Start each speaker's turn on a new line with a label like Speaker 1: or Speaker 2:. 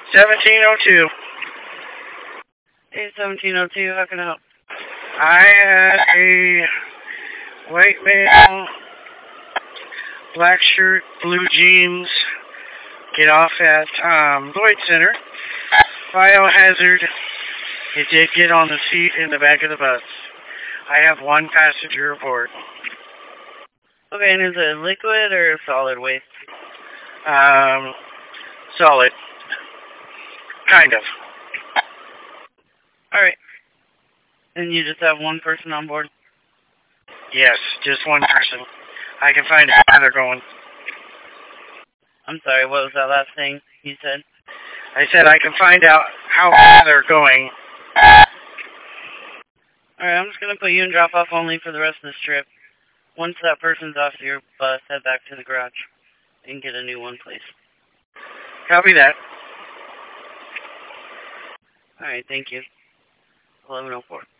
Speaker 1: 1702.
Speaker 2: Hey, 1702, how can I help?
Speaker 1: I had a white male, black shirt, blue jeans, get off at Lloyd Center. Biohazard. It did get on the seat in the back of the bus. I have one passenger aboard.
Speaker 2: Okay, and is it liquid or solid waste?
Speaker 1: Solid. Kind of.
Speaker 2: Alright. And you just have one person on board?
Speaker 1: Yes, just one person. I can find out how they're going.
Speaker 2: I'm sorry, what was that last thing you said?
Speaker 1: I said I can find out how they're going.
Speaker 2: Alright, I'm just going to put you in drop-off only for the rest of this trip. Once that person's off your bus, head back to the garage and get a new one, please.
Speaker 1: Copy that.
Speaker 2: Alright, thank you. 1104.